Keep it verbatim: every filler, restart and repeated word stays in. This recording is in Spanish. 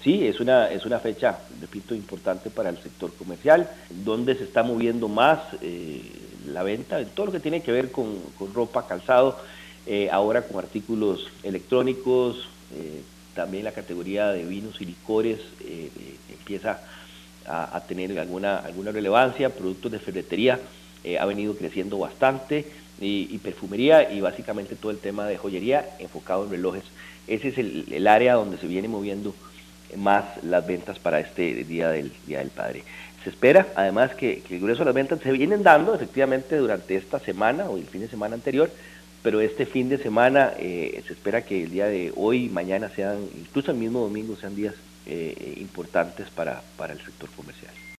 Sí, es una, es una fecha, repito, importante para el sector comercial, donde se está moviendo más eh, la venta, en todo lo que tiene que ver con, con ropa, calzado, eh, ahora con artículos electrónicos, eh, también la categoría de vinos y licores eh, eh, empieza a, a, tener alguna, alguna relevancia, productos de ferretería eh, ha venido creciendo bastante, y, y perfumería, y básicamente todo el tema de joyería enfocado en relojes. Ese es el, el área donde se viene moviendo más las ventas para este Día del, Día del Padre. Se espera además que, que el grueso de las ventas se vienen dando efectivamente durante esta semana o el fin de semana anterior, pero este fin de semana eh, se espera que el día de hoy y mañana sean, incluso el mismo domingo, sean días eh, importantes para, para el sector comercial.